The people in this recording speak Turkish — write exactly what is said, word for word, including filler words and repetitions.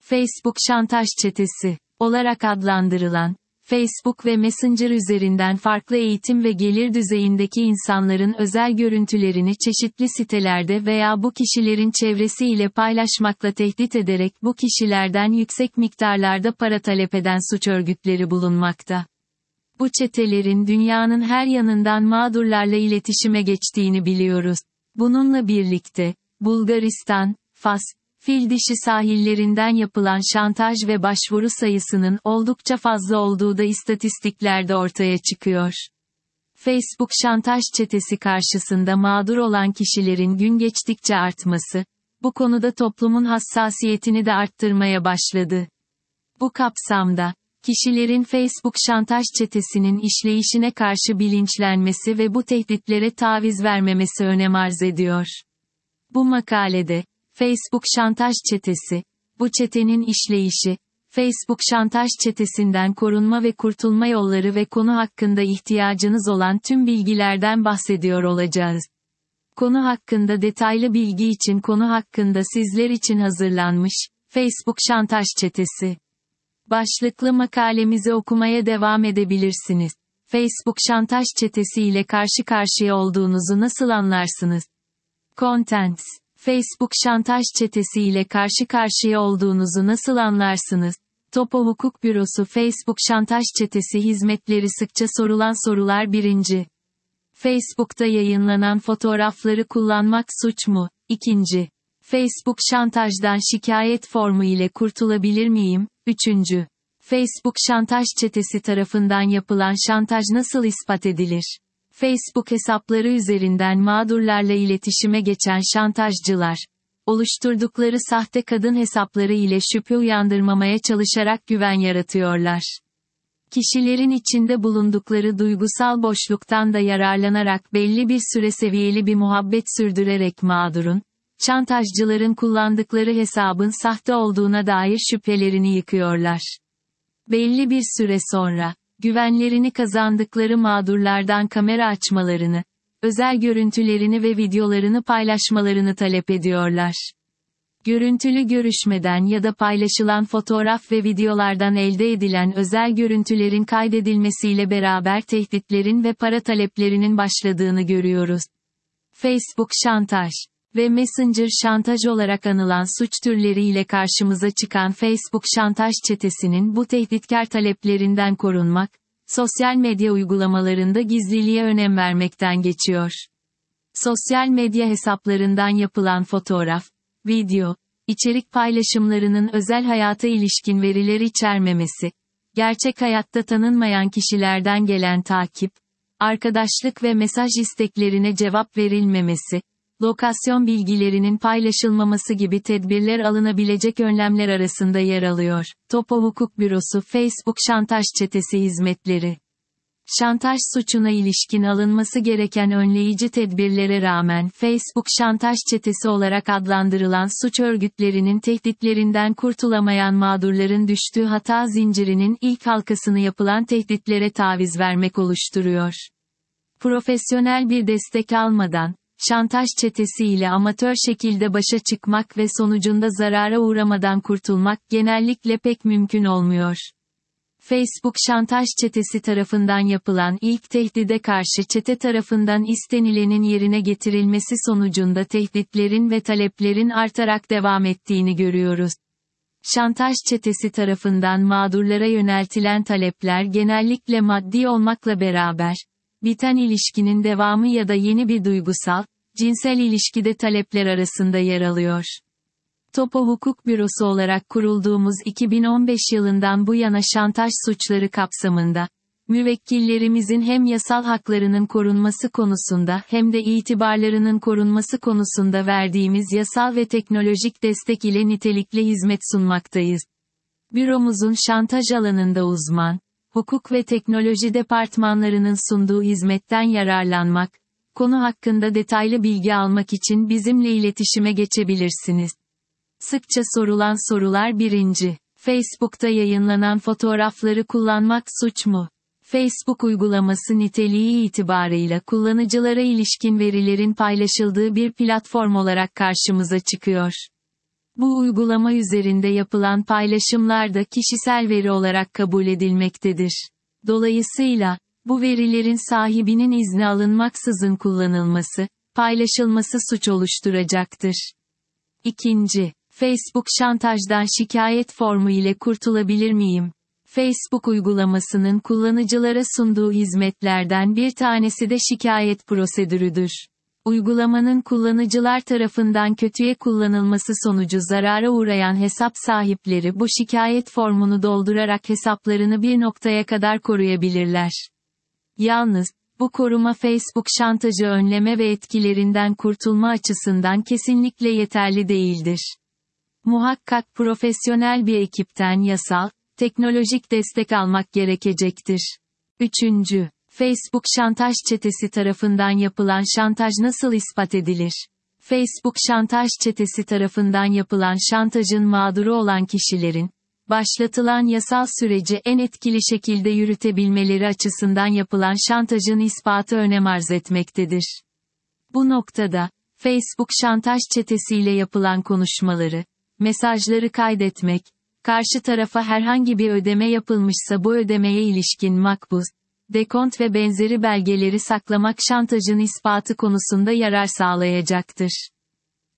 Facebook şantaj çetesi olarak adlandırılan, Facebook ve Messenger üzerinden farklı eğitim ve gelir düzeyindeki insanların özel görüntülerini çeşitli sitelerde veya bu kişilerin çevresi ile paylaşmakla tehdit ederek bu kişilerden yüksek miktarlarda para talep eden suç örgütleri bulunmakta. Bu çetelerin dünyanın her yanından mağdurlarla iletişime geçtiğini biliyoruz. Bununla birlikte, Bulgaristan, Fas, Fil-dişi sahillerinden yapılan şantaj ve başvuru sayısının oldukça fazla olduğu da istatistiklerde ortaya çıkıyor. Facebook şantaj çetesi karşısında mağdur olan kişilerin gün geçtikçe artması, bu konuda toplumun hassasiyetini de arttırmaya başladı. Bu kapsamda, kişilerin Facebook şantaj çetesinin işleyişine karşı bilinçlenmesi ve bu tehditlere taviz vermemesi önem arz ediyor. Bu makalede, Facebook şantaj çetesi, bu çetenin işleyişi, Facebook şantaj çetesinden korunma ve kurtulma yolları ve konu hakkında ihtiyacınız olan tüm bilgilerden bahsediyor olacağız. Konu hakkında detaylı bilgi için konu hakkında sizler için hazırlanmış, Facebook şantaj çetesi. Başlıklı makalemizi okumaya devam edebilirsiniz. Facebook şantaj çetesi ile karşı karşıya olduğunuzu nasıl anlarsınız? Contents. Facebook şantaj çetesi ile karşı karşıya olduğunuzu nasıl anlarsınız? Topo Hukuk Bürosu Facebook şantaj çetesi hizmetleri sıkça sorulan sorular birinci. Facebook'ta yayınlanan fotoğrafları kullanmak suç mu? İkinci. Facebook şantajdan şikayet formu ile kurtulabilir miyim? Üçüncü. Facebook şantaj çetesi tarafından yapılan şantaj nasıl ispat edilir? Facebook hesapları üzerinden mağdurlarla iletişime geçen şantajcılar, oluşturdukları sahte kadın hesapları ile şüphe uyandırmamaya çalışarak güven yaratıyorlar. Kişilerin içinde bulundukları duygusal boşluktan da yararlanarak belli bir süre seviyeli bir muhabbet sürdürerek mağdurun, şantajcıların kullandıkları hesabın sahte olduğuna dair şüphelerini yıkıyorlar. Belli bir süre sonra, güvenlerini kazandıkları mağdurlardan kamera açmalarını, özel görüntülerini ve videolarını paylaşmalarını talep ediyorlar. Görüntülü görüşmeden ya da paylaşılan fotoğraf ve videolardan elde edilen özel görüntülerin kaydedilmesiyle beraber tehditlerin ve para taleplerinin başladığını görüyoruz. Facebook şantaj ve Messenger şantaj olarak anılan suç türleriyle karşımıza çıkan Facebook şantaj çetesinin bu tehditkar taleplerinden korunmak, sosyal medya uygulamalarında gizliliğe önem vermekten geçiyor. Sosyal medya hesaplarından yapılan fotoğraf, video, içerik paylaşımlarının özel hayata ilişkin veriler içermemesi, gerçek hayatta tanınmayan kişilerden gelen takip, arkadaşlık ve mesaj isteklerine cevap verilmemesi, lokasyon bilgilerinin paylaşılmaması gibi tedbirler alınabilecek önlemler arasında yer alıyor. Topo Hukuk Bürosu Facebook şantaj çetesi hizmetleri. Şantaj suçuna ilişkin alınması gereken önleyici tedbirlere rağmen Facebook şantaj çetesi olarak adlandırılan suç örgütlerinin tehditlerinden kurtulamayan mağdurların düştüğü hata zincirinin ilk halkasını yapılan tehditlere taviz vermek oluşturuyor. Profesyonel bir destek almadan, şantaj çetesi ile amatör şekilde başa çıkmak ve sonucunda zarara uğramadan kurtulmak genellikle pek mümkün olmuyor. Facebook şantaj çetesi tarafından yapılan ilk tehdide karşı çete tarafından istenilenin yerine getirilmesi sonucunda tehditlerin ve taleplerin artarak devam ettiğini görüyoruz. Şantaj çetesi tarafından mağdurlara yöneltilen talepler genellikle maddi olmakla beraber, biten ilişkinin devamı ya da yeni bir duygusal, cinsel ilişkide talepler arasında yer alıyor. Topo Hukuk Bürosu olarak kurulduğumuz iki bin on beş yılından bu yana şantaj suçları kapsamında, müvekkillerimizin hem yasal haklarının korunması konusunda hem de itibarlarının korunması konusunda verdiğimiz yasal ve teknolojik destek ile nitelikli hizmet sunmaktayız. Büromuzun şantaj alanında uzman, hukuk ve teknoloji departmanlarının sunduğu hizmetten yararlanmak, konu hakkında detaylı bilgi almak için bizimle iletişime geçebilirsiniz. Sıkça sorulan sorular birinci. Facebook'ta yayınlanan fotoğrafları kullanmak suç mu? Facebook uygulaması niteliği itibarıyla kullanıcılara ilişkin verilerin paylaşıldığı bir platform olarak karşımıza çıkıyor. Bu uygulama üzerinde yapılan paylaşımlar da kişisel veri olarak kabul edilmektedir. Dolayısıyla, bu verilerin sahibinin izni alınmaksızın kullanılması, paylaşılması suç oluşturacaktır. İkinci, Facebook şantajdan şikayet formu ile kurtulabilir miyim? Facebook uygulamasının kullanıcılara sunduğu hizmetlerden bir tanesi de şikayet prosedürüdür. Uygulamanın kullanıcılar tarafından kötüye kullanılması sonucu zarara uğrayan hesap sahipleri bu şikayet formunu doldurarak hesaplarını bir noktaya kadar koruyabilirler. Yalnız, bu koruma Facebook şantajı önleme ve etkilerinden kurtulma açısından kesinlikle yeterli değildir. Muhakkak profesyonel bir ekipten yasal, teknolojik destek almak gerekecektir. Üçüncü, Facebook şantaj çetesi tarafından yapılan şantaj nasıl ispat edilir? Facebook şantaj çetesi tarafından yapılan şantajın mağduru olan kişilerin, başlatılan yasal süreci en etkili şekilde yürütebilmeleri açısından yapılan şantajın ispatı önem arz etmektedir. Bu noktada, Facebook şantaj çetesiyle yapılan konuşmaları, mesajları kaydetmek, karşı tarafa herhangi bir ödeme yapılmışsa bu ödemeye ilişkin makbuz, dekont ve benzeri belgeleri saklamak şantajın ispatı konusunda yarar sağlayacaktır.